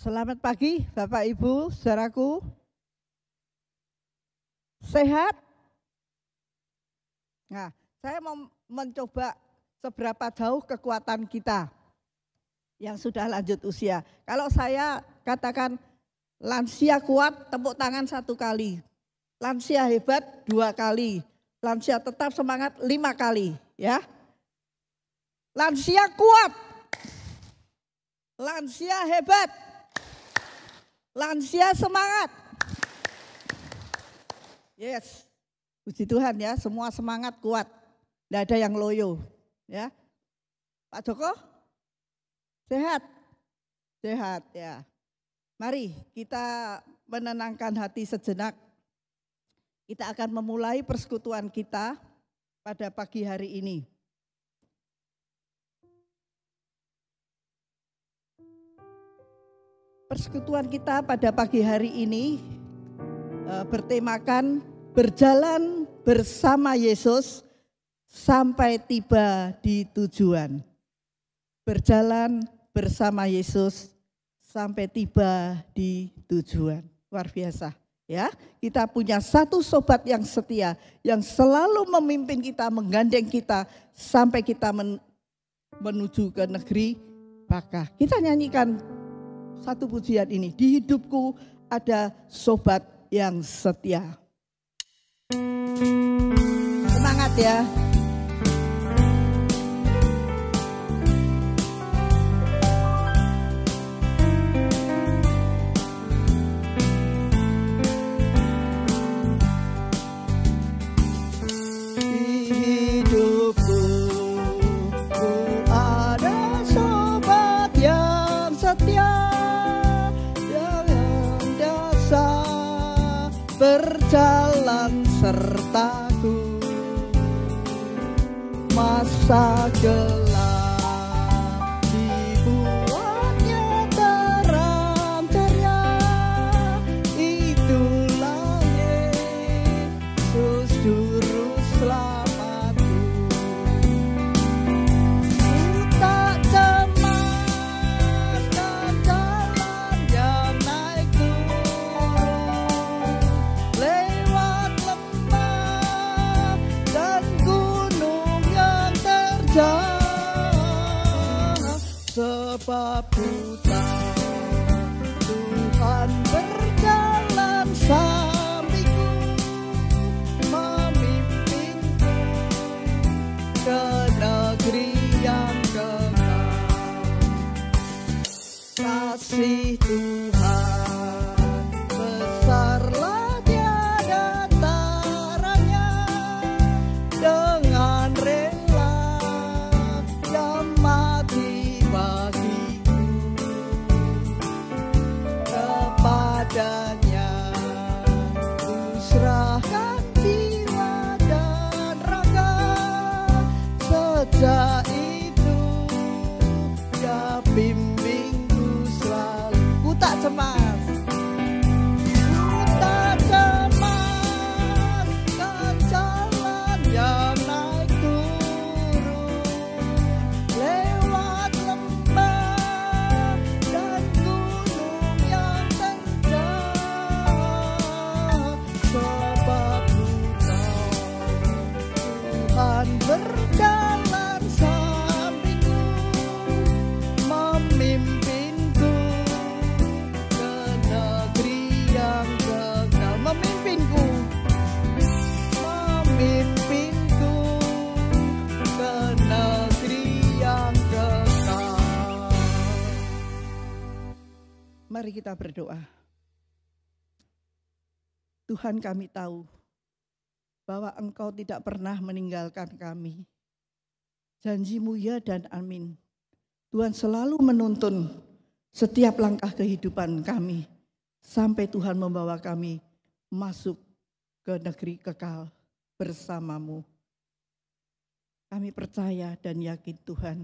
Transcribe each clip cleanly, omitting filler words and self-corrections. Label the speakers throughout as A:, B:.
A: Selamat pagi Bapak Ibu, saudaraku. Sehat? Nah, saya mau mencoba seberapa jauh kekuatan kita yang sudah lanjut usia. Kalau saya katakan lansia kuat, tepuk tangan 1 kali. Lansia hebat 2 kali. Lansia tetap semangat 5 kali. Ya. Lansia kuat. Lansia hebat. Lansia semangat. Yes. Puji Tuhan ya, semua semangat kuat. Tidak ada yang loyo. Ya. Pak Joko? Sehat? Sehat ya. Mari kita menenangkan hati sejenak. Kita akan memulai persekutuan kita pada pagi hari ini. Persekutuan kita pada pagi hari ini bertemakan berjalan bersama Yesus sampai tiba di tujuan. Berjalan bersama Yesus sampai tiba di tujuan. Luar biasa ya. Kita punya satu sobat yang setia yang selalu memimpin kita, menggandeng kita sampai kita menuju ke negeri Baka. Kita nyanyikan satu pujian ini, di hidupku ada sobat yang setia. Semangat ya. Berjalan sertaku masa gelap dibuatnya terang ceria. Itulah Yesus juru selamatku. Ku tak cemas dan jalan yang naik turun, lewat lembah dan gunung yang terjal, sebab ku tahu Tuhan berjalan sampingku, memimpinku ke negeri yang kekal. Kasih Tuhan besarlah tiada taranya, dengan rela yang mati bagiku. Kepadanya ku serahkan jiwa dan raga. Sejak itu dia bimbingku selalu. Ku tak cemas, ku tak cemas kan jalan yang naik turun, lewat lembah dan gunung yang terjal, sebab ku tahu Tuhan berjalan sampingku, memimpinku ke negeri yang kekal. Memimpinku ke negeri yang kekal. Mari kita berdoa. Tuhan, kami tahu bahwa Engkau tidak pernah meninggalkan kami. Janji-Mu ya dan amin. Tuhan selalu menuntun setiap langkah kehidupan kami sampai Tuhan membawa kami masuk ke negeri kekal bersama-Mu. Kami percaya dan yakin Tuhan,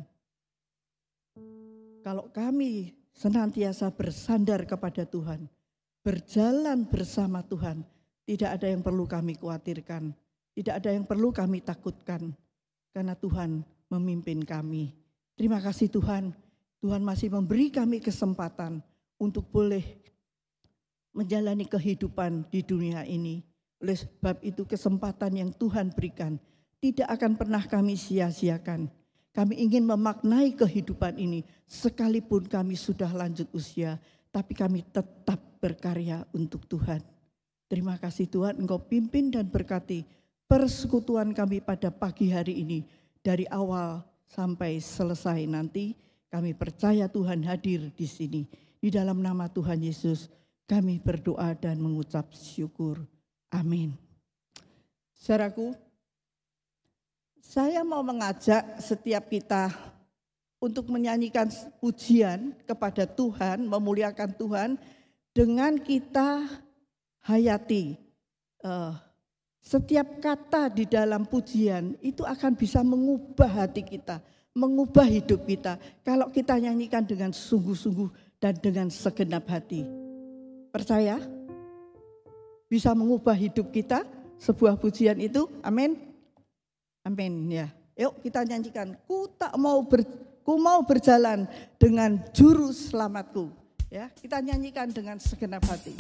A: kalau kami senantiasa bersandar kepada Tuhan, berjalan bersama Tuhan, tidak ada yang perlu kami khawatirkan, tidak ada yang perlu kami takutkan, karena Tuhan memimpin kami. Terima kasih Tuhan, Tuhan masih memberi kami kesempatan untuk boleh menjalani kehidupan di dunia ini. Oleh sebab itu kesempatan yang Tuhan berikan tidak akan pernah kami sia-siakan. Kami ingin memaknai kehidupan ini sekalipun kami sudah lanjut usia, tapi kami tetap berkarya untuk Tuhan. Terima kasih Tuhan, Engkau pimpin dan berkati persekutuan kami pada pagi hari ini. Dari awal sampai selesai nanti, kami percaya Tuhan hadir di sini. Di dalam nama Tuhan Yesus kami berdoa dan mengucap syukur. Amin. Saudaraku, saya mau mengajak setiap kita untuk menyanyikan pujian kepada Tuhan, memuliakan Tuhan dengan kita hayati. Setiap kata di dalam pujian itu akan bisa mengubah hati kita, mengubah hidup kita. Kalau kita nyanyikan dengan sungguh-sungguh dan dengan segenap hati. Percaya? Bisa mengubah hidup kita, sebuah pujian itu, amin. Amin ya. Yuk kita nyanyikan, ku mau berjalan dengan juru selamatku. Ya, kita nyanyikan dengan segenap hati.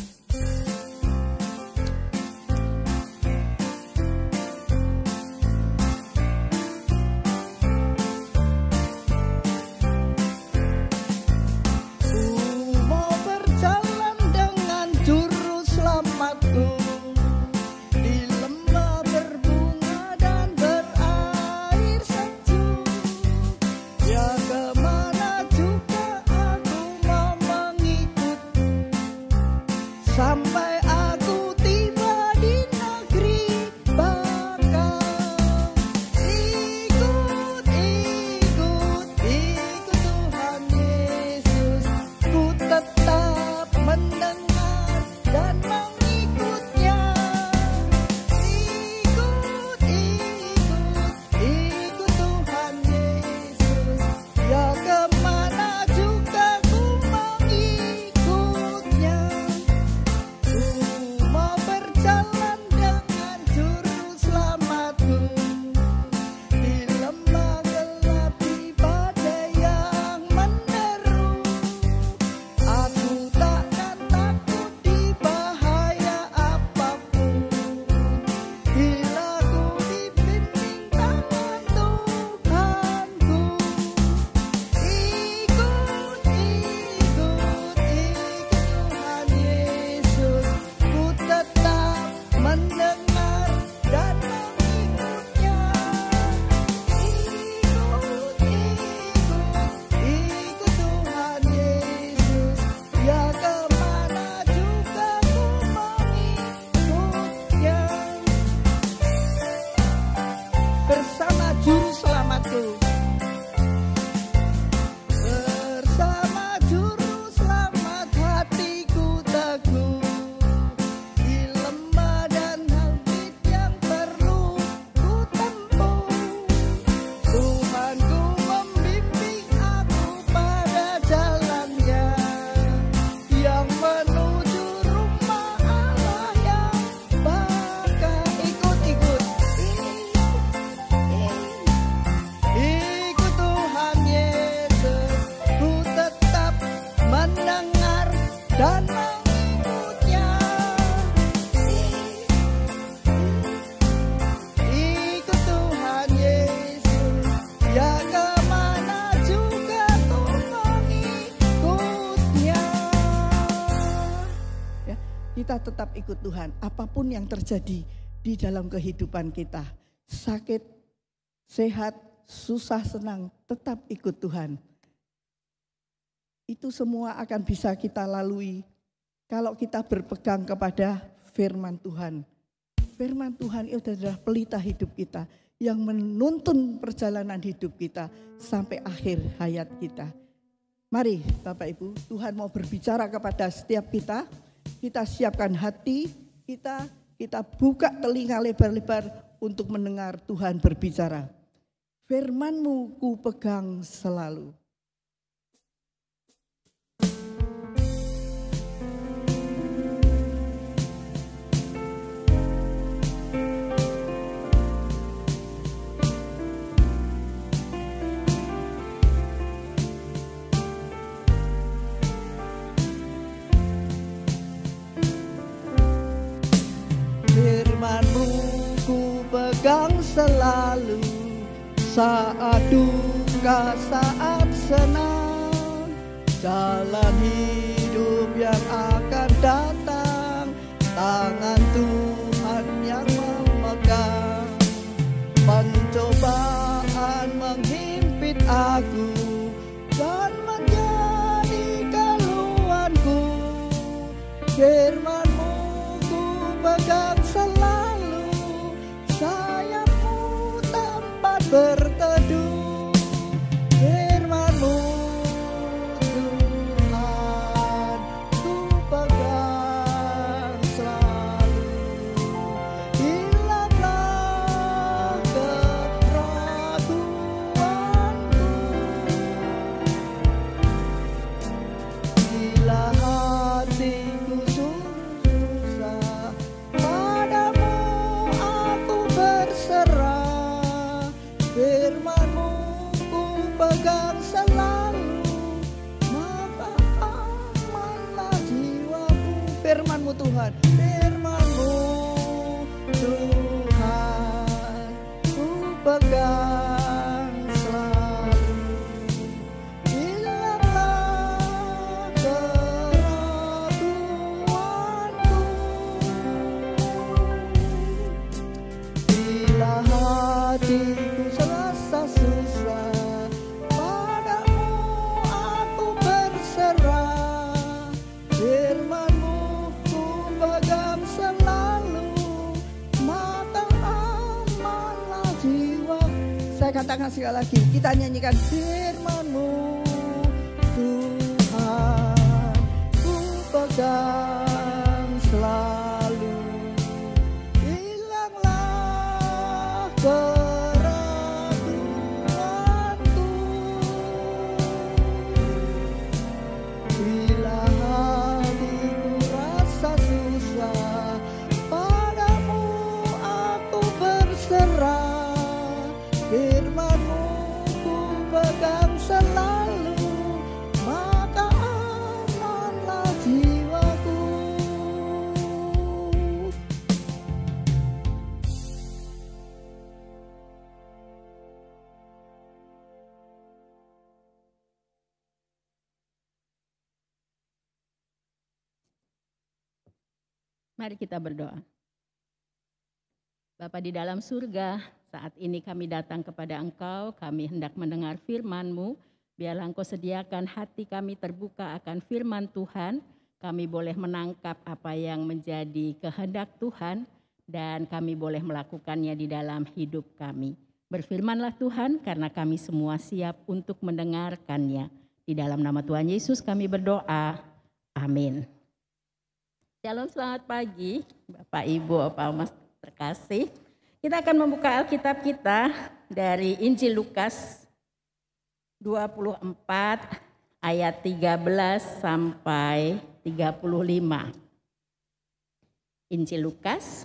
A: Kita tetap ikut Tuhan, apapun yang terjadi di dalam kehidupan kita. Sakit, sehat, susah, senang, tetap ikut Tuhan. Itu semua akan bisa kita lalui kalau kita berpegang kepada firman Tuhan. Firman Tuhan itu adalah pelita hidup kita yang menuntun perjalanan hidup kita sampai akhir hayat kita. Mari Bapak Ibu, Tuhan mau berbicara kepada setiap kita. Kita siapkan hati, kita buka telinga lebar-lebar untuk mendengar Tuhan berbicara. Firman-Mu ku pegang selalu. saat duka, saat senang, jalan hidup yang akan datang, tangan Tuhan yang memegang. Pencobaan menghimpit aku dan menjadi keluhanku, firman-Mu ku pegang selalu, sayapmu tempat berteduh, firman-Mu Tuhan ku pegang selalu. Hilanglah keraguanku, bila hatiku susah, padamu aku berserah, firman-Mu ku pegang selalu, maka amanlah jiwaku. Firman-Mu Tuhan, firman-Mu Tuhan ku pegang selalu. Hilanglah keraguanku, bila hatiku serasa susah, padamu aku berserah, firman-Mu ku pegang selalu, maka amanlah jiwa. Saya katakan sekali lagi, kita nyanyikan firman-Mu Tuhan ku pegang selalu. Hilanglah keraguanku, bila hatiku rasa susah, padamu aku berserah, firman-Mu ku pegang selalu, maka amanlah jiwaku.
B: Mari kita berdoa. Bapa di dalam surga, saat ini kami datang kepada Engkau, kami hendak mendengar firman-Mu. Biarlah Engkau sediakan hati kami terbuka akan firman Tuhan. Kami boleh menangkap apa yang menjadi kehendak Tuhan dan kami boleh melakukannya di dalam hidup kami. Berfirmanlah Tuhan, karena kami semua siap untuk mendengarkannya. Di dalam nama Tuhan Yesus kami berdoa. Amin. Shalom, selamat pagi Bapak, Ibu, Bapak, Mas terkasih. Kita akan membuka Alkitab kita dari Injil Lukas 24 ayat 13 sampai 35. Injil Lukas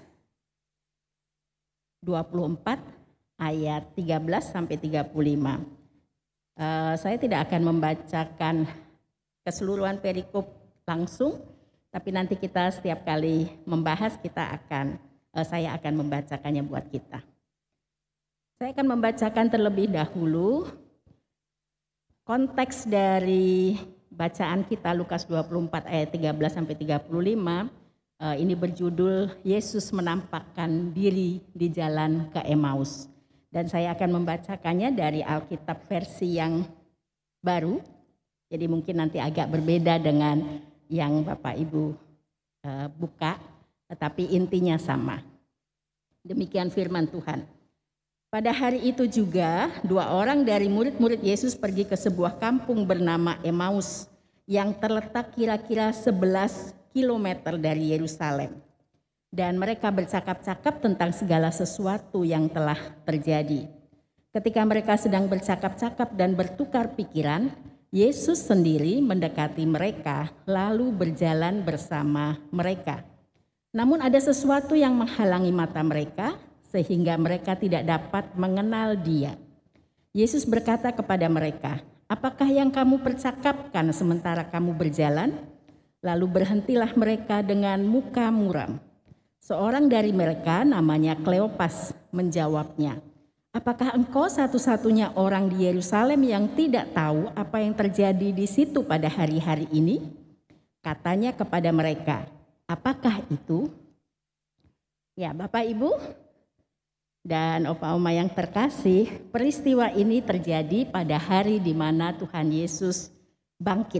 B: 24 ayat 13 sampai 35. Saya tidak akan membacakan keseluruhan perikop langsung, tapi nanti kita setiap kali membahas saya akan membacakannya buat kita. Saya akan membacakan terlebih dahulu konteks dari bacaan kita Lukas 24 ayat 13 sampai 35. Ini berjudul Yesus menampakkan diri di jalan ke Emmaus. Dan saya akan membacakannya dari Alkitab versi yang baru. Jadi mungkin nanti agak berbeda dengan yang Bapak Ibu buka, tetapi intinya sama. Demikian firman Tuhan. Pada hari itu juga 2 orang dari murid-murid Yesus pergi ke sebuah kampung bernama Emmaus yang terletak kira-kira 11 kilometer dari Yerusalem. Dan mereka bercakap-cakap tentang segala sesuatu yang telah terjadi. Ketika mereka sedang bercakap-cakap dan bertukar pikiran, Yesus sendiri mendekati mereka lalu berjalan bersama mereka. Namun ada sesuatu yang menghalangi mata mereka sehingga mereka tidak dapat mengenal Dia. Yesus berkata kepada mereka, "Apakah yang kamu percakapkan sementara kamu berjalan?" Lalu berhentilah mereka dengan muka muram. Seorang dari mereka namanya Kleopas menjawabnya, apakah engkau satu-satunya orang di Yerusalem yang tidak tahu apa yang terjadi di situ pada hari-hari ini? Katanya kepada mereka, apakah itu? Ya, Bapak Ibu dan Opa Oma yang terkasih, peristiwa ini terjadi pada hari di mana Tuhan Yesus bangkit.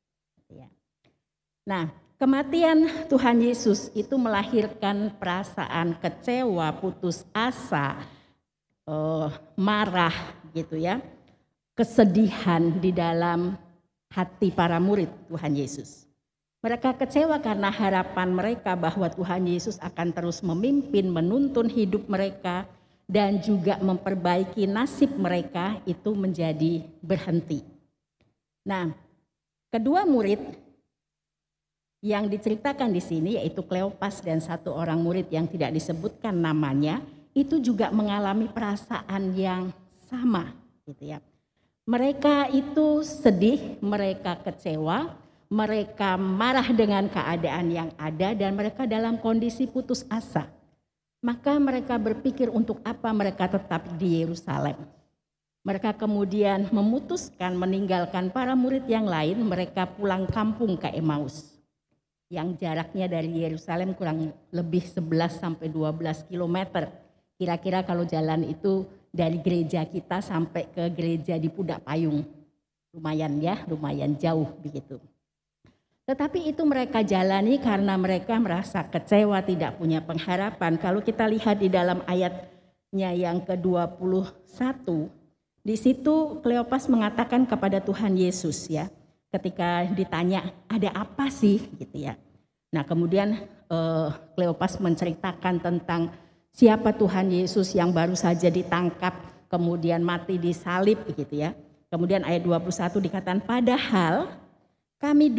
B: Nah, kematian Tuhan Yesus itu melahirkan perasaan kecewa, putus asa, marah gitu ya, kesedihan di dalam hati para murid Tuhan Yesus. Mereka kecewa karena harapan mereka bahwa Tuhan Yesus akan terus memimpin, menuntun hidup mereka, dan juga memperbaiki nasib mereka itu menjadi berhenti. Nah, kedua murid yang diceritakan di sini yaitu Kleopas dan satu orang murid yang tidak disebutkan namanya, itu juga mengalami perasaan yang sama gitu ya. Mereka itu sedih, mereka kecewa, mereka marah dengan keadaan yang ada dan mereka dalam kondisi putus asa. Maka mereka berpikir untuk apa mereka tetap di Yerusalem. Mereka kemudian memutuskan meninggalkan para murid yang lain, mereka pulang kampung ke Emmaus. Yang jaraknya dari Yerusalem kurang lebih 11 sampai 12 km. Kira-kira kalau jalan itu dari gereja kita sampai ke gereja di Pudak Payung. Lumayan ya, lumayan jauh begitu. Tetapi itu mereka jalani karena mereka merasa kecewa, tidak punya pengharapan. Kalau kita lihat di dalam ayatnya yang ke-21, di situ Kleopas mengatakan kepada Tuhan Yesus ya, ketika ditanya ada apa sih gitu ya. Nah kemudian Kleopas menceritakan tentang siapa Tuhan Yesus yang baru saja ditangkap, kemudian mati disalib gitu ya. Kemudian ayat 21 dikatakan padahal kami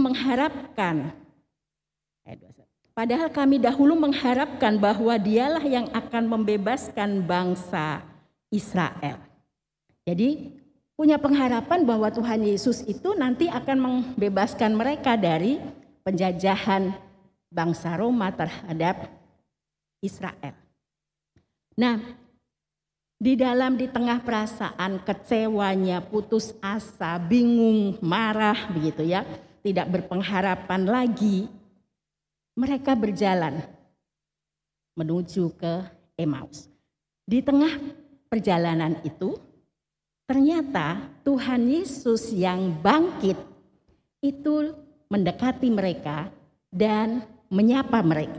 B: dahulu mengharapkan bahwa dialah yang akan membebaskan bangsa Israel. Jadi punya pengharapan bahwa Tuhan Yesus itu nanti akan membebaskan mereka dari penjajahan bangsa Roma terhadap Israel. Nah, di tengah perasaan kecewanya, putus asa, bingung, marah begitu ya, tidak berpengharapan lagi, mereka berjalan menuju ke Emmaus. Di tengah perjalanan itu, ternyata Tuhan Yesus yang bangkit itu mendekati mereka dan menyapa mereka.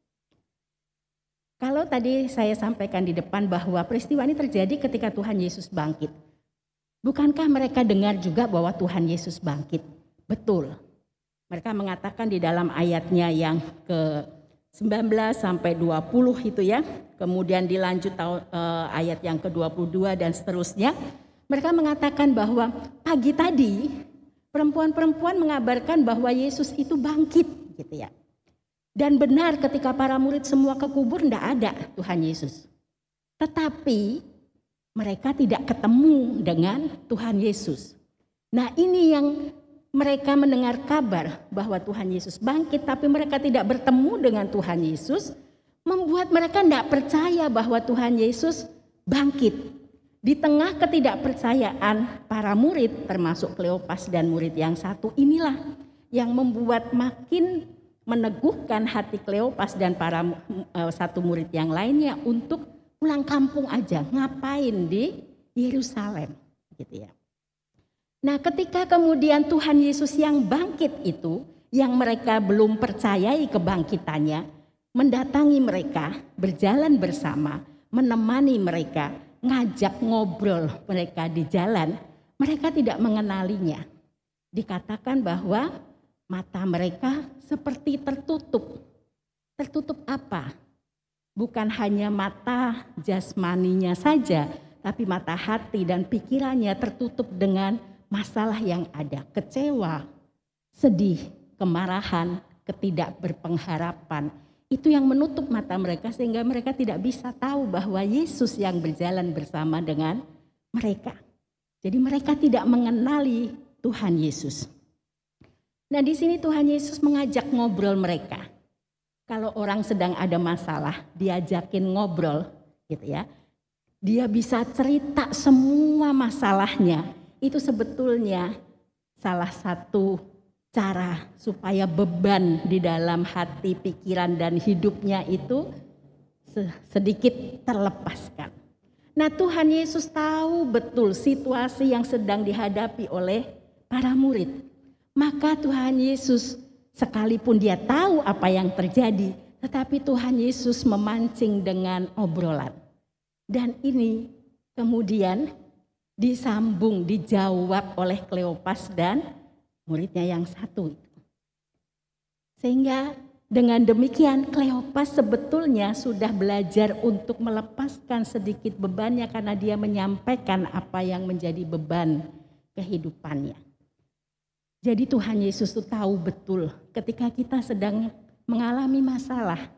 B: Kalau tadi saya sampaikan di depan bahwa peristiwa ini terjadi ketika Tuhan Yesus bangkit. Bukankah mereka dengar juga bahwa Tuhan Yesus bangkit? Betul. Mereka mengatakan di dalam ayatnya yang ke-19 sampai 20 itu ya. Kemudian dilanjut ayat yang ke-22 dan seterusnya. Mereka mengatakan bahwa pagi tadi perempuan-perempuan mengabarkan bahwa Yesus itu bangkit gitu ya. Dan benar ketika para murid semua ke kubur tidak ada Tuhan Yesus. Tetapi mereka tidak ketemu dengan Tuhan Yesus. Nah ini yang mereka mendengar kabar bahwa Tuhan Yesus bangkit tapi mereka tidak bertemu dengan Tuhan Yesus. Membuat mereka tidak percaya bahwa Tuhan Yesus bangkit. Di tengah ketidakpercayaan para murid termasuk Kleopas dan murid yang satu inilah yang membuat makin meneguhkan hati Kleopas dan para satu murid yang lainnya untuk pulang kampung aja, ngapain di Yerusalem gitu ya. Nah, ketika kemudian Tuhan Yesus yang bangkit itu, yang mereka belum percayai kebangkitannya, mendatangi mereka, berjalan bersama, menemani mereka, ngajak ngobrol mereka di jalan, mereka tidak mengenalinya. Dikatakan bahwa mata mereka seperti tertutup. Tertutup apa? Bukan hanya mata jasmaninya saja, tapi mata hati dan pikirannya tertutup dengan masalah yang ada. Kecewa, sedih, kemarahan, ketidakberpengharapan. Itu yang menutup mata mereka sehingga mereka tidak bisa tahu bahwa Yesus yang berjalan bersama dengan mereka. Jadi mereka tidak mengenali Tuhan Yesus. Nah di sini Tuhan Yesus mengajak ngobrol mereka. Kalau orang sedang ada masalah, diajakin ngobrol gitu ya. dia bisa cerita semua masalahnya. Itu sebetulnya salah satu cara supaya beban di dalam hati, pikiran, dan hidupnya itu sedikit terlepaskan. Nah, Tuhan Yesus tahu betul situasi yang sedang dihadapi oleh para murid. Maka Tuhan Yesus, sekalipun dia tahu apa yang terjadi, tetapi Tuhan Yesus memancing dengan obrolan. Dan ini kemudian disambung, dijawab oleh Kleopas dan muridnya yang satu. Sehingga dengan demikian Kleopas sebetulnya sudah belajar untuk melepaskan sedikit bebannya karena dia menyampaikan apa yang menjadi beban kehidupannya. Jadi Tuhan Yesus itu tahu betul ketika kita sedang mengalami masalah.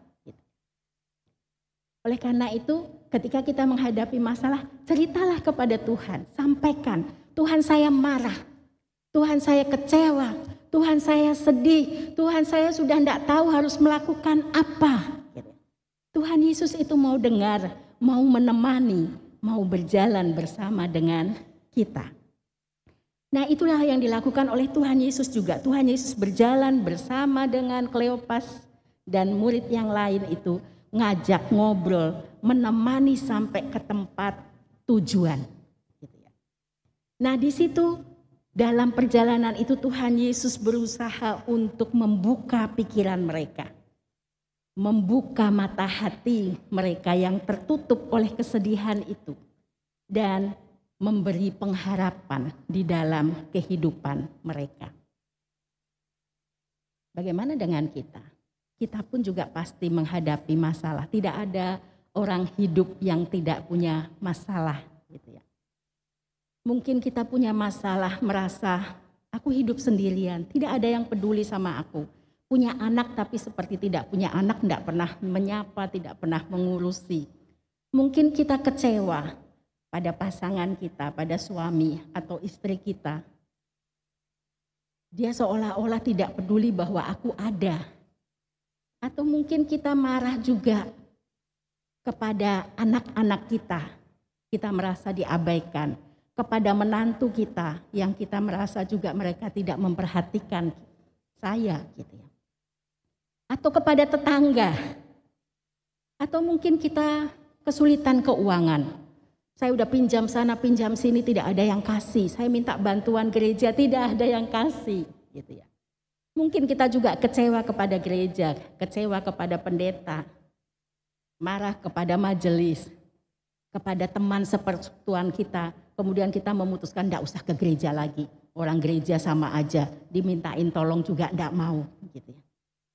B: Oleh karena itu ketika kita menghadapi masalah, ceritalah kepada Tuhan, sampaikan, Tuhan saya marah, Tuhan saya kecewa, Tuhan saya sedih, Tuhan saya sudah tidak tahu harus melakukan apa. Tuhan Yesus itu mau dengar, mau menemani, mau berjalan bersama dengan kita. Nah, itulah yang dilakukan oleh Tuhan Yesus juga. Tuhan Yesus berjalan bersama dengan Kleopas dan murid yang lain itu, ngajak ngobrol, menemani sampai ke tempat tujuan. Nah, di situ dalam perjalanan itu Tuhan Yesus berusaha untuk membuka pikiran mereka. Membuka mata hati mereka yang tertutup oleh kesedihan itu. Dan memberi pengharapan di dalam kehidupan mereka. Bagaimana dengan kita? Kita pun juga pasti menghadapi masalah. Tidak ada orang hidup yang tidak punya masalah. Gitu ya. Mungkin kita punya masalah merasa aku hidup sendirian. Tidak ada yang peduli sama aku. Punya anak tapi seperti tidak punya anak, tidak pernah menyapa, tidak pernah mengurusi. Mungkin kita kecewa pada pasangan kita, pada suami atau istri kita. Dia seolah-olah tidak peduli bahwa aku ada. Atau mungkin kita marah juga kepada anak-anak kita. Kita merasa diabaikan. Kepada menantu kita yang kita merasa juga mereka tidak memperhatikan saya. Gitu ya. Atau kepada tetangga. Atau mungkin kita kesulitan keuangan. Saya udah pinjam sana, pinjam sini, tidak ada yang kasih. Saya minta bantuan gereja, tidak ada yang kasih. Gitu ya. Mungkin kita juga kecewa kepada gereja, kecewa kepada pendeta, marah kepada majelis, kepada teman sepersekutuan kita. Kemudian kita memutuskan tidak usah ke gereja lagi. Orang gereja sama aja, dimintain tolong juga tidak mau. Gitu ya.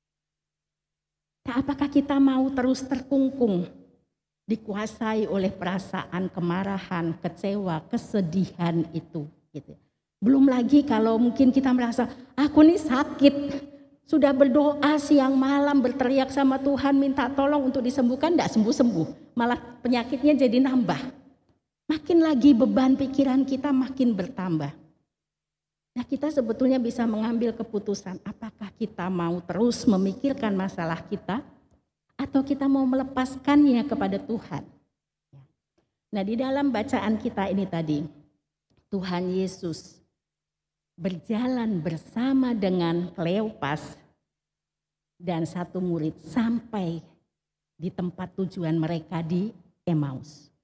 B: Nah, apakah kita mau terus terkungkung? Dikuasai oleh perasaan kemarahan, kecewa, kesedihan itu. Gitu. Belum lagi kalau mungkin kita merasa, aku nih sakit. Sudah berdoa siang malam, berteriak sama Tuhan, minta tolong untuk disembuhkan, tidak sembuh-sembuh. Malah penyakitnya jadi nambah. Makin lagi beban pikiran kita makin bertambah. Nah, kita sebetulnya bisa mengambil keputusan, apakah kita mau terus memikirkan masalah kita, atau kita mau melepaskannya kepada Tuhan. Nah, di dalam bacaan kita ini tadi, Tuhan Yesus berjalan bersama dengan Kleopas dan satu murid sampai di tempat tujuan mereka di Emmaus.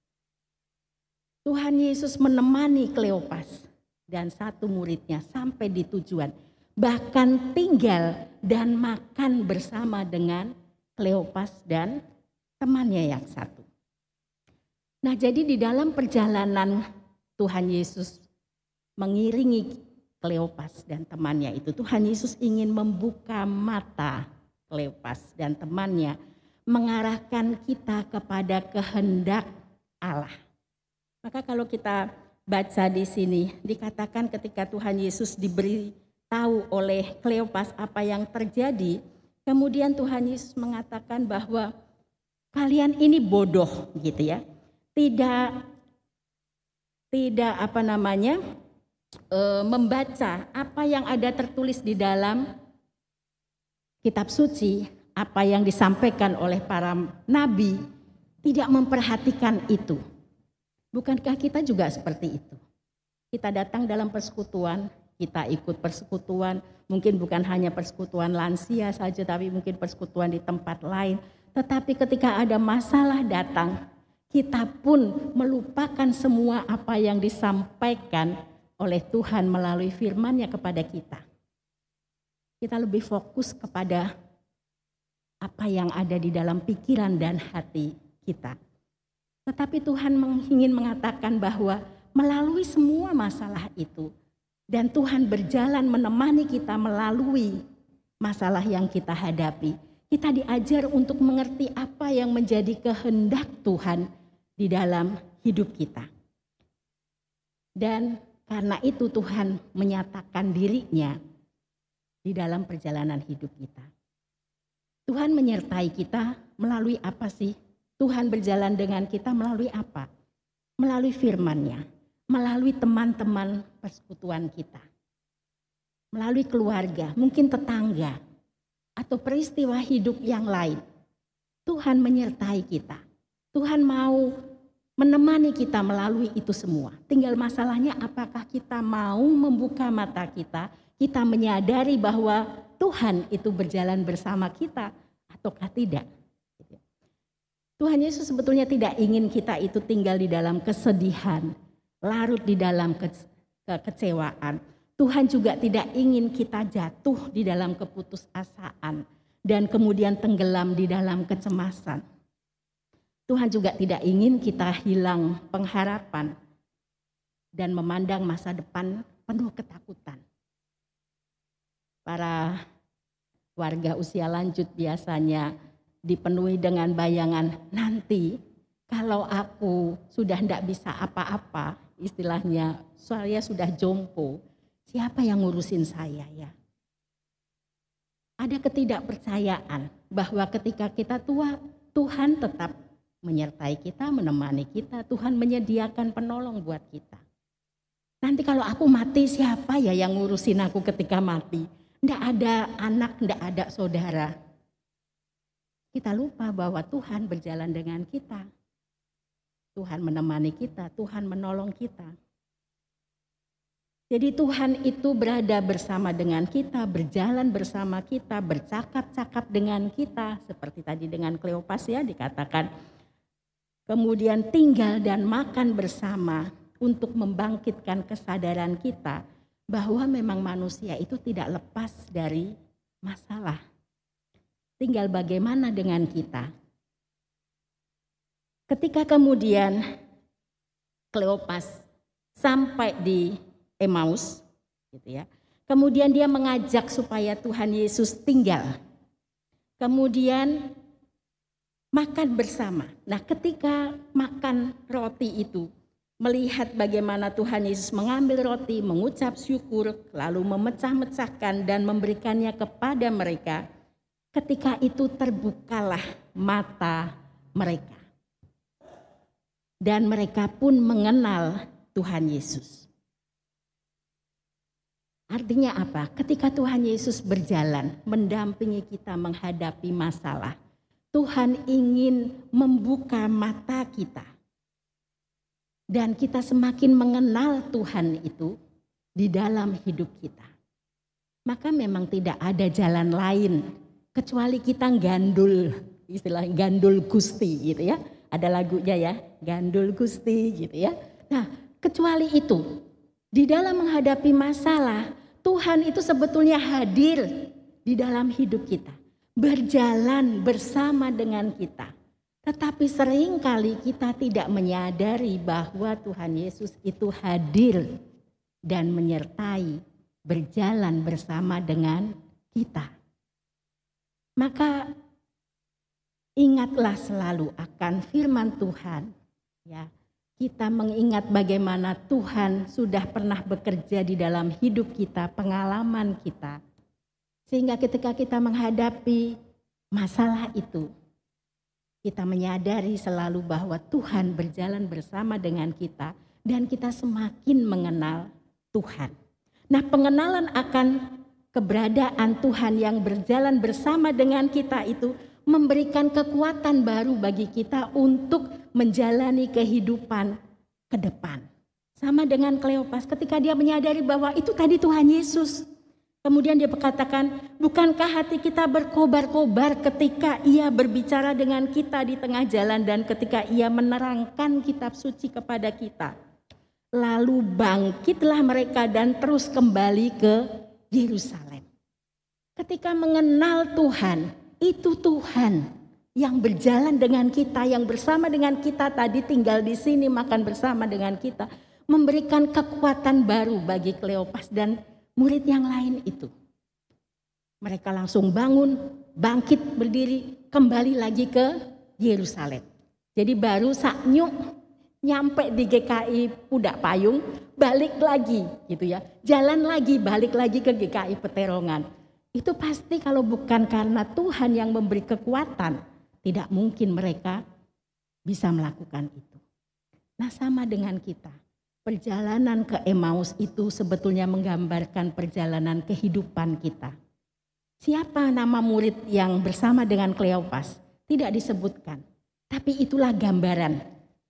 B: Tuhan Yesus menemani Kleopas dan satu muridnya sampai di tujuan. Bahkan tinggal dan makan bersama dengan Kleopas dan temannya yang satu. Nah, jadi di dalam perjalanan Tuhan Yesus mengiringi Kleopas dan temannya itu, Tuhan Yesus ingin membuka mata Kleopas dan temannya, mengarahkan kita kepada kehendak Allah. Maka kalau kita baca di sini, dikatakan ketika Tuhan Yesus diberi tahu oleh Kleopas apa yang terjadi, kemudian Tuhan Yesus mengatakan bahwa kalian ini bodoh gitu ya. Tidak membaca apa yang ada tertulis di dalam kitab suci, apa yang disampaikan oleh para nabi, tidak memperhatikan itu. Bukankah kita juga seperti itu? Kita datang dalam persekutuan, kita ikut persekutuan, mungkin bukan hanya persekutuan lansia saja, tapi mungkin persekutuan di tempat lain. Tetapi ketika ada masalah datang, kita pun melupakan semua apa yang disampaikan oleh Tuhan melalui firman-Nya kepada kita. Kita lebih fokus kepada apa yang ada di dalam pikiran dan hati kita. Tetapi Tuhan ingin mengatakan bahwa melalui semua masalah itu, dan Tuhan berjalan menemani kita melalui masalah yang kita hadapi, kita diajar untuk mengerti apa yang menjadi kehendak Tuhan di dalam hidup kita. Dan karena itu Tuhan menyatakan diri-Nya di dalam perjalanan hidup kita. Tuhan menyertai kita melalui apa sih? Tuhan berjalan dengan kita melalui apa? Melalui firman-Nya, melalui teman-teman persekutuan kita, melalui keluarga, mungkin tetangga, atau peristiwa hidup yang lain. Tuhan menyertai kita. Tuhan mau menemani kita melalui itu semua. Tinggal masalahnya apakah kita mau membuka mata kita, kita menyadari bahwa Tuhan itu berjalan bersama kita ataukah tidak. Tuhan Yesus sebetulnya tidak ingin kita itu tinggal di dalam kesedihan, larut di dalam kekecewaan. Tuhan juga tidak ingin kita jatuh di dalam keputusasaan dan kemudian tenggelam di dalam kecemasan. Tuhan juga tidak ingin kita hilang pengharapan dan memandang masa depan penuh ketakutan. Para warga usia lanjut biasanya dipenuhi dengan bayangan, nanti kalau aku sudah tidak bisa apa-apa, istilahnya saya sudah jompo, siapa yang ngurusin saya ya? Ada ketidakpercayaan bahwa ketika kita tua, Tuhan tetap menyertai kita, menemani kita, Tuhan menyediakan penolong buat kita. Nanti kalau aku mati, siapa ya yang ngurusin aku ketika mati? Tidak ada anak, tidak ada saudara. Kita lupa bahwa Tuhan berjalan dengan kita. Tuhan menemani kita, Tuhan menolong kita. Jadi Tuhan itu berada bersama dengan kita, berjalan bersama kita, bercakap-cakap dengan kita. Seperti tadi dengan Kleopas ya dikatakan. Kemudian tinggal dan makan bersama untuk membangkitkan kesadaran kita bahwa memang manusia itu tidak lepas dari masalah. Tinggal bagaimana dengan kita. Ketika kemudian Kleopas sampai di Emmaus, gitu ya. Kemudian dia mengajak supaya Tuhan Yesus tinggal. Kemudian makan bersama. Nah, ketika makan roti itu, melihat bagaimana Tuhan Yesus mengambil roti, mengucap syukur, lalu memecah-mecahkan dan memberikannya kepada mereka. Ketika itu terbukalah mata mereka. Dan mereka pun mengenal Tuhan Yesus. Artinya apa? Ketika Tuhan Yesus berjalan, mendampingi kita menghadapi masalah, Tuhan ingin membuka mata kita. Dan kita semakin mengenal Tuhan itu di dalam hidup kita. Maka memang tidak ada jalan lain kecuali kita gandul, istilah gandul Gusti gitu ya. Ada lagunya ya, gandul Gusti gitu ya. Nah, kecuali itu, di dalam menghadapi masalah, Tuhan itu sebetulnya hadir di dalam hidup kita. Berjalan bersama dengan kita. Tetapi seringkali kita tidak menyadari bahwa Tuhan Yesus itu hadir dan menyertai, berjalan bersama dengan kita. Maka ingatlah selalu akan firman Tuhan. Ya, kita mengingat bagaimana Tuhan sudah pernah bekerja di dalam hidup kita, pengalaman kita. Sehingga ketika kita menghadapi masalah itu, kita menyadari selalu bahwa Tuhan berjalan bersama dengan kita dan kita semakin mengenal Tuhan. Nah, pengenalan akan keberadaan Tuhan yang berjalan bersama dengan kita itu memberikan kekuatan baru bagi kita untuk menjalani kehidupan ke depan. Sama dengan Kleopas ketika dia menyadari bahwa itu tadi Tuhan Yesus. Kemudian dia berkatakan, bukankah hati kita berkobar-kobar ketika ia berbicara dengan kita di tengah jalan dan ketika ia menerangkan kitab suci kepada kita. Lalu bangkitlah mereka dan terus kembali ke Yerusalem. Ketika mengenal Tuhan, itu Tuhan yang berjalan dengan kita, yang bersama dengan kita tadi tinggal di sini, makan bersama dengan kita, memberikan kekuatan baru bagi Kleopas dan murid yang lain itu. Mereka langsung bangun, bangkit berdiri, kembali lagi ke Yerusalem. Jadi baru saknyuk nyampe di GKI Pudak Payung, balik lagi gitu ya. Jalan lagi, balik lagi ke GKI Peterongan. Itu pasti kalau bukan karena Tuhan yang memberi kekuatan, tidak mungkin mereka bisa melakukan itu. Nah, sama dengan kita. Perjalanan ke Emmaus itu sebetulnya menggambarkan perjalanan kehidupan kita. Siapa nama murid yang bersama dengan Kleopas? Tidak disebutkan. Tapi itulah gambaran.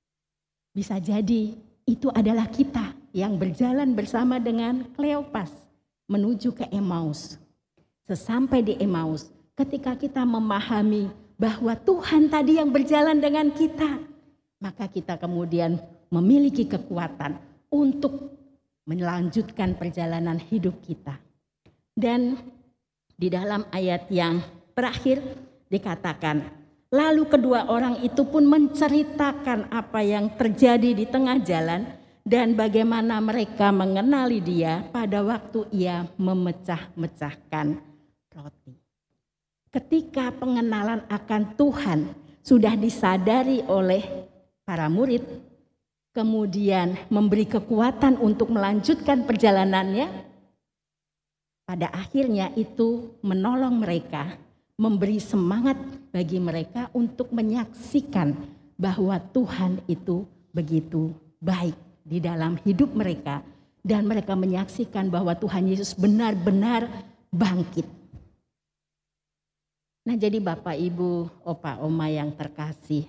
B: Bisa jadi itu adalah kita yang berjalan bersama dengan Kleopas menuju ke Emmaus. Sesampai di Emmaus, ketika kita memahami bahwa Tuhan tadi yang berjalan dengan kita, maka kita kemudian memiliki kekuatan untuk melanjutkan perjalanan hidup kita. Dan di dalam ayat yang terakhir dikatakan, lalu kedua orang itu pun menceritakan apa yang terjadi di tengah jalan dan bagaimana mereka mengenali dia pada waktu ia memecah-mecahkan roti. Ketika pengenalan akan Tuhan sudah disadari oleh para murid, kemudian memberi kekuatan untuk melanjutkan perjalanannya, pada akhirnya itu menolong mereka, memberi semangat bagi mereka untuk menyaksikan bahwa Tuhan itu begitu baik di dalam hidup mereka. Dan mereka menyaksikan bahwa Tuhan Yesus benar-benar bangkit. Nah, jadi Bapak, Ibu, Opa, Oma yang terkasih,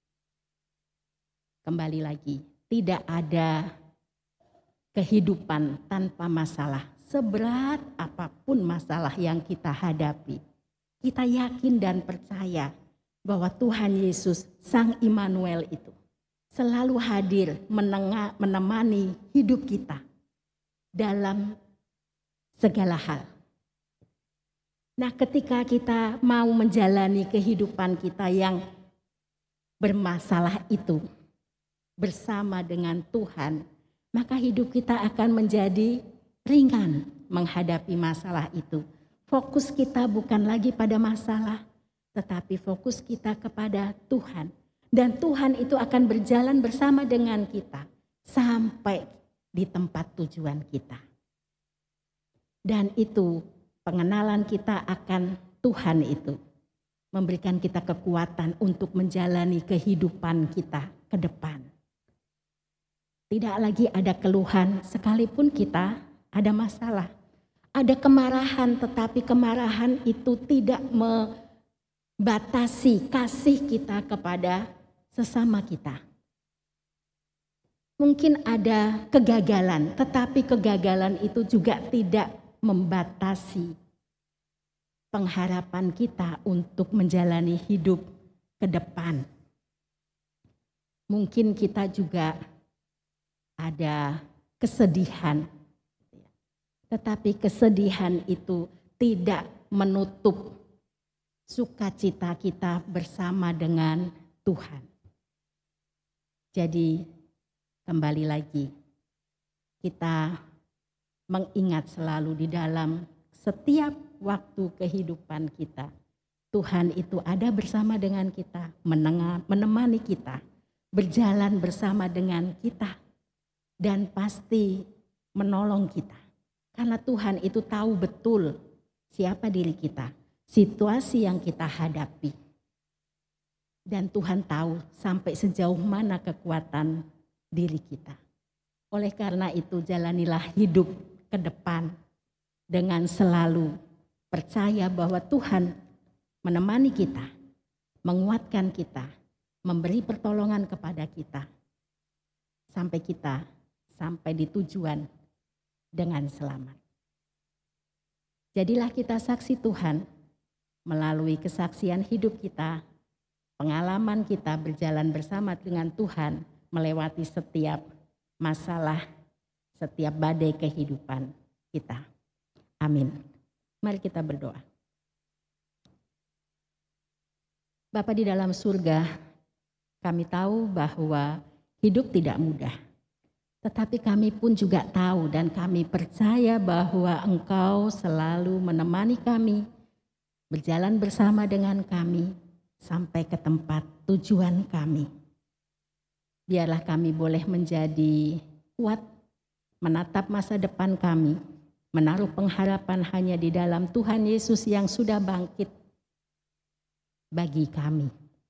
B: kembali lagi, tidak ada kehidupan tanpa masalah. Seberat apapun masalah yang kita hadapi, kita yakin dan percaya bahwa Tuhan Yesus, Sang Immanuel itu selalu hadir menemani hidup kita dalam segala hal. Nah, ketika kita mau menjalani kehidupan kita yang bermasalah itu bersama dengan Tuhan, maka hidup kita akan menjadi ringan menghadapi masalah itu. Fokus kita bukan lagi pada masalah, tetapi fokus kita kepada Tuhan. Dan Tuhan itu akan berjalan bersama dengan kita sampai di tempat tujuan kita. Dan itu pengenalan kita akan Tuhan itu memberikan kita kekuatan untuk menjalani kehidupan kita ke depan. Tidak lagi ada keluhan sekalipun kita ada masalah. Ada kemarahan, tetapi kemarahan itu tidak membatasi kasih kita kepada sesama kita. Mungkin ada kegagalan, tetapi kegagalan itu juga tidak membatasi pengharapan kita untuk menjalani hidup ke depan. Mungkin kita juga ada kesedihan, tetapi kesedihan itu tidak menutup sukacita kita bersama dengan Tuhan. Jadi kembali lagi, kita mengingat selalu di dalam setiap waktu kehidupan kita, Tuhan itu ada bersama dengan kita, menemani kita, berjalan bersama dengan kita, dan pasti menolong kita. Karena Tuhan itu tahu betul siapa diri kita, situasi yang kita hadapi. Dan Tuhan tahu sampai sejauh mana kekuatan diri kita. Oleh karena itu jalanilah hidup ke depan dengan selalu percaya bahwa Tuhan menemani kita, menguatkan kita, memberi pertolongan kepada kita. sampai kita sampai di tujuan dengan selamat. Jadilah kita saksi Tuhan melalui kesaksian hidup kita, pengalaman kita berjalan bersama dengan Tuhan melewati setiap masalah, setiap badai kehidupan kita. Amin. Mari kita berdoa. Bapa di dalam surga, kami tahu bahwa hidup tidak mudah. Tetapi kami pun juga tahu dan kami percaya bahwa Engkau selalu menemani kami, berjalan bersama dengan kami sampai ke tempat tujuan kami. Biarlah kami boleh menjadi kuat, menatap masa depan kami, menaruh pengharapan hanya di dalam Tuhan Yesus yang sudah bangkit bagi kami.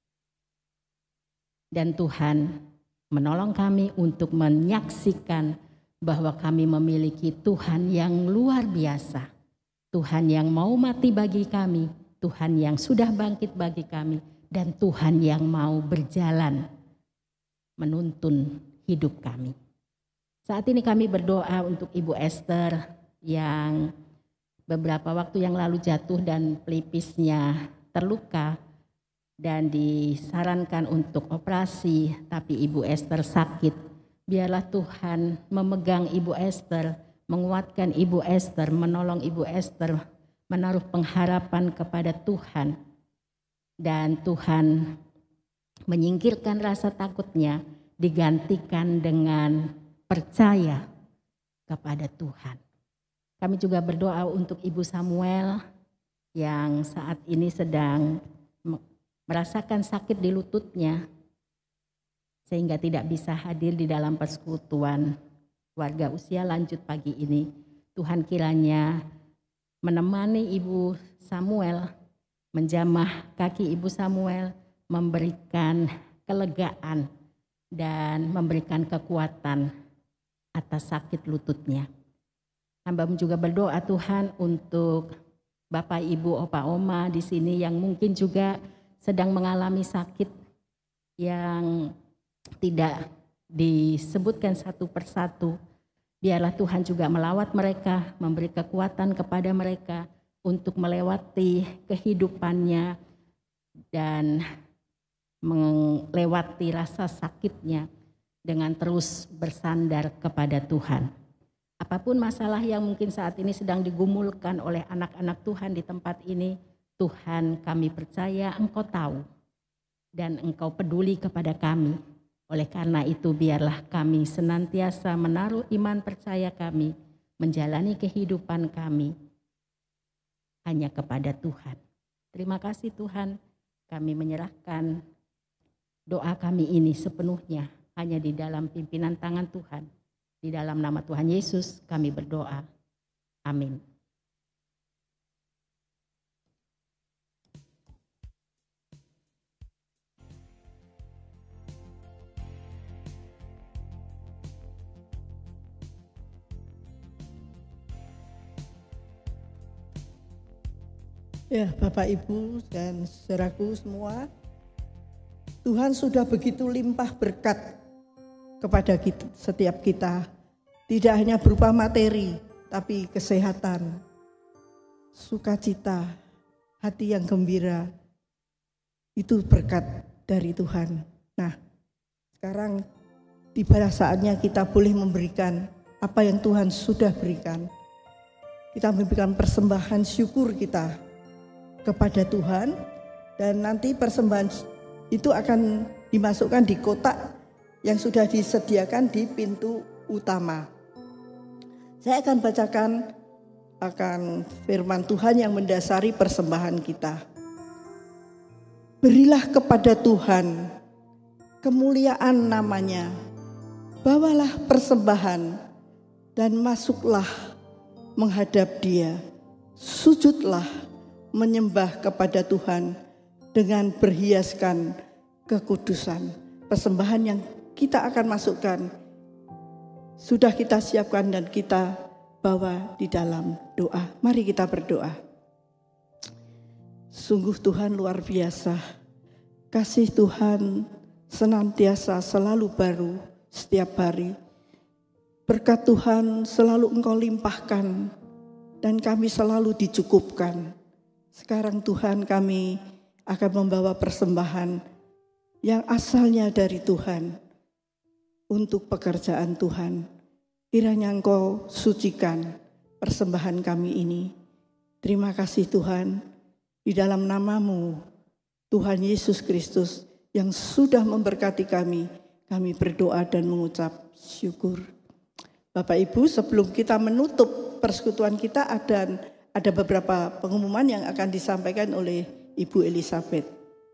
B: Dan Tuhan menolong kami untuk menyaksikan bahwa kami memiliki Tuhan yang luar biasa. Tuhan yang mau mati bagi kami, Tuhan yang sudah bangkit bagi kami, dan Tuhan yang mau berjalan menuntun hidup kami. Saat ini kami berdoa untuk Ibu Esther yang beberapa waktu yang lalu jatuh dan pelipisnya terluka dan disarankan untuk operasi, tapi Ibu Esther sakit. Biarlah Tuhan memegang Ibu Esther, menguatkan Ibu Esther, menolong Ibu Esther, menaruh pengharapan kepada Tuhan. Dan Tuhan menyingkirkan rasa takutnya, digantikan dengan percaya kepada Tuhan. Kami juga berdoa untuk Ibu Samuel yang saat ini sedang merasakan sakit di lututnya sehingga tidak bisa hadir di dalam persekutuan warga usia lanjut pagi ini. Tuhan kiranya menemani Ibu Samuel, menjamah kaki Ibu Samuel, memberikan kelegaan dan memberikan kekuatan atas sakit lututnya. Hamba juga berdoa Tuhan untuk Bapak, Ibu, Opa, Oma di sini yang mungkin juga sedang mengalami sakit yang tidak disebutkan satu persatu. Biarlah Tuhan juga melawat mereka, memberi kekuatan kepada mereka untuk melewati kehidupannya dan melewati rasa sakitnya dengan terus bersandar kepada Tuhan. Apapun masalah yang mungkin saat ini sedang digumulkan oleh anak-anak Tuhan di tempat ini, Tuhan, kami percaya Engkau tahu dan Engkau peduli kepada kami. Oleh karena itu biarlah kami senantiasa menaruh iman percaya kami, menjalani kehidupan kami hanya kepada Tuhan. Terima kasih Tuhan, kami menyerahkan doa kami ini sepenuhnya hanya di dalam pimpinan tangan Tuhan. Di dalam nama Tuhan Yesus kami berdoa. Amin.
A: Ya, Bapak, Ibu, dan saudaraku semua, Tuhan sudah begitu limpah berkat kepada kita, setiap kita. Tidak hanya berupa materi, tapi kesehatan, sukacita, hati yang gembira. Itu berkat dari Tuhan. Nah, sekarang tiba saatnya kita boleh memberikan apa yang Tuhan sudah berikan. Kita memberikan persembahan syukur kita kepada Tuhan, dan nanti persembahan itu akan dimasukkan di kotak yang sudah disediakan di pintu utama. Saya akan bacakan akan firman Tuhan yang mendasari persembahan kita. Berilah kepada Tuhan kemuliaan namanya, bawalah persembahan dan masuklah menghadap Dia, sujudlah menyembah kepada Tuhan dengan berhiaskan kekudusan. Persembahan yang kita akan masukkan sudah kita siapkan dan kita bawa di dalam doa. Mari kita berdoa. Sungguh Tuhan luar biasa. Kasih Tuhan senantiasa selalu baru setiap hari. Berkat Tuhan selalu Engkau limpahkan dan kami selalu dicukupkan. Sekarang Tuhan, kami akan membawa persembahan yang asalnya dari Tuhan untuk pekerjaan Tuhan. Kiranya Engkau sucikan persembahan kami ini. Terima kasih Tuhan, di dalam nama-Mu Tuhan Yesus Kristus yang sudah memberkati kami berdoa dan mengucap syukur. Bapak Ibu, sebelum kita menutup persekutuan kita, ada beberapa pengumuman yang akan disampaikan oleh Ibu Elizabeth.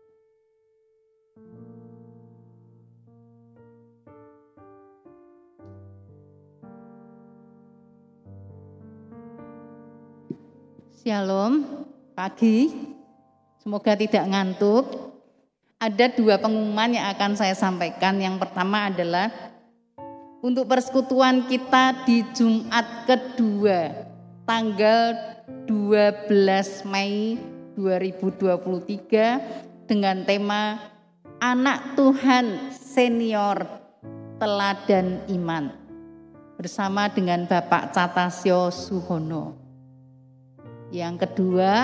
C: Shalom, pagi, semoga tidak ngantuk. Ada 2 pengumuman yang akan saya sampaikan. Yang pertama adalah untuk persekutuan kita di Jumat kedua, tanggal 12 Mei 2023 dengan tema Anak Tuhan Senior Teladan Iman bersama dengan Bapak Catasio Suhono. Yang kedua,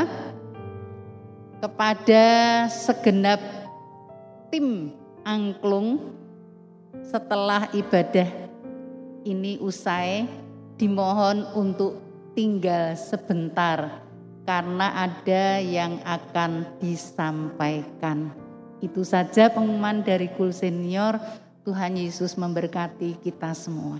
C: kepada segenap tim angklung, setelah ibadah ini usai, dimohon untuk tinggal sebentar karena ada yang akan disampaikan. Itu saja pengumuman dari Kul Senior. Tuhan Yesus memberkati kita semua.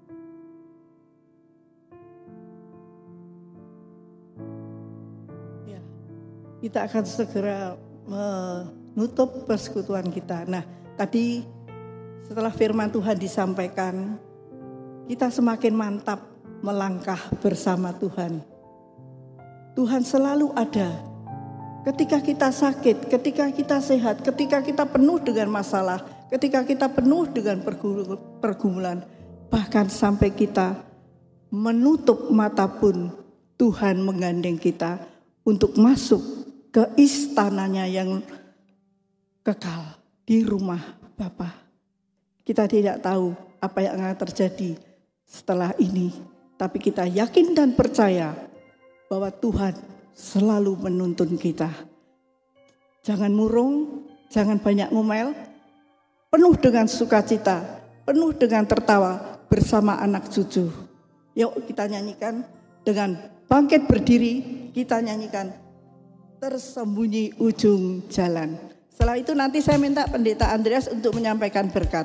A: Kita akan segera menutup persekutuan kita. Nah, tadi setelah firman Tuhan disampaikan, kita semakin mantap melangkah bersama Tuhan. Tuhan selalu ada. Ketika kita sakit, ketika kita sehat, ketika kita penuh dengan masalah, ketika kita penuh dengan pergumulan, bahkan sampai kita menutup mata pun, Tuhan menggandeng kita untuk masuk ke istananya yang kekal di rumah Bapa. Kita tidak tahu apa yang akan terjadi setelah ini, tapi kita yakin dan percaya bahwa Tuhan selalu menuntun kita. Jangan murung, jangan banyak ngomel, penuh dengan sukacita, penuh dengan tertawa bersama anak cucu. Yuk kita nyanyikan dengan bangkit berdiri, kita nyanyikan Tersembunyi Ujung Jalan. Setelah itu nanti saya minta Pendeta Andreas untuk menyampaikan berkat.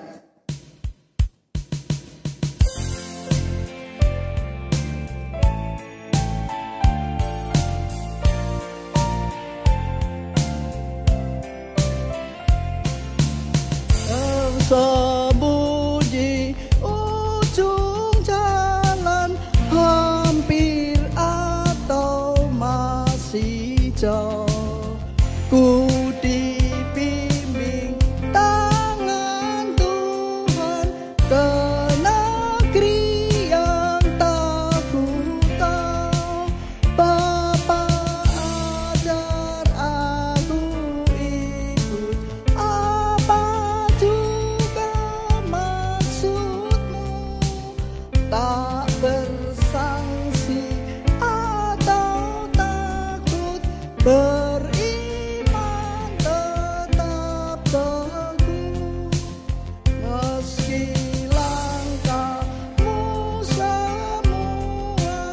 A: Tersembunyi ujung jalan, hampir atau masih jauh, ku dibimbing tangan Tuhan ke negeri yang tak ku tahu. Bapa ajar aku ikut, apa juga maksudmu, tak bersangsi atau takut, beriman tetap teguh. Meski langkahmu semua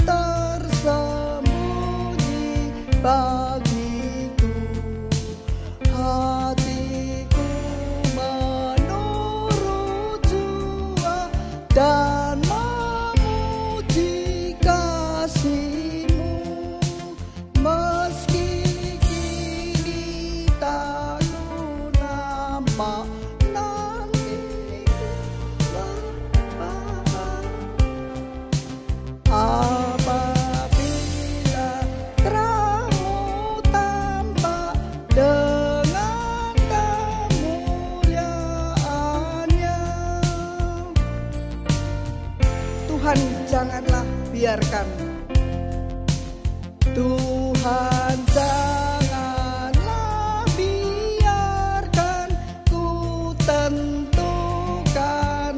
A: tersembunyi bagiku, hatiku menurut jua dan memuji kasih-Mu. Meski kini tak ku nampak, nanti ku berpahala. Apabila terang-Mu tampak dengan kemuliaan-Nya, Tuhan janganlah biarkan, Tuhan janganlah biarkan ku tentukan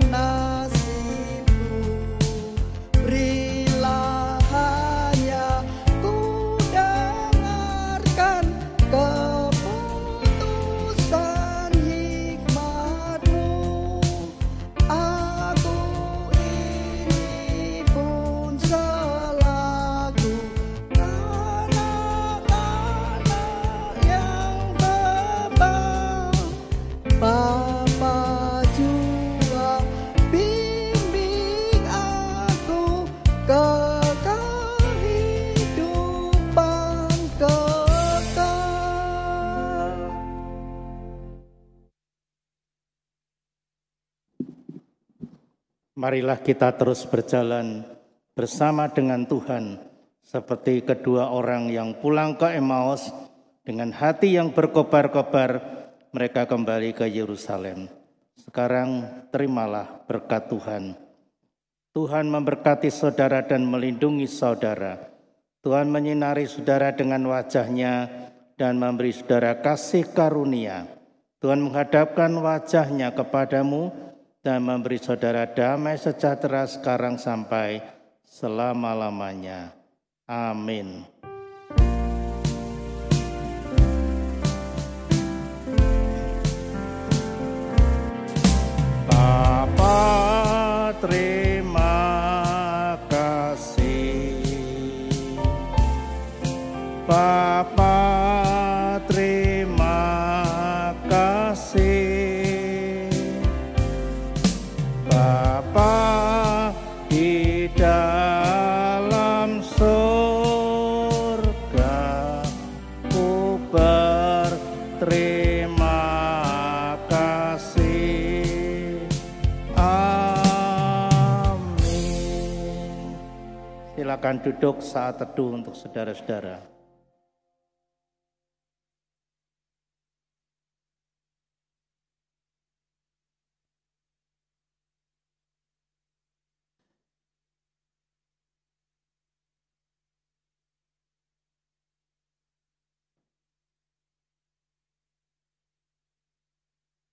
D: Marilah kita terus berjalan bersama dengan Tuhan, seperti kedua orang yang pulang ke Emmaus dengan hati yang berkobar-kobar, mereka kembali ke Yerusalem. Sekarang terimalah berkat Tuhan. Tuhan memberkati saudara dan melindungi saudara. Tuhan menyinari saudara dengan wajah-Nya dan memberi saudara kasih karunia. Tuhan menghadapkan wajah-Nya kepadamu dan memberi saudara damai sejahtera sekarang sampai selama-lamanya. Amin. Bapa, terima kasih. Bapa, terima kasih. Bapa di dalam surga, ku berterima kasih. Amin. Silakan duduk saat teduh untuk saudara-saudara.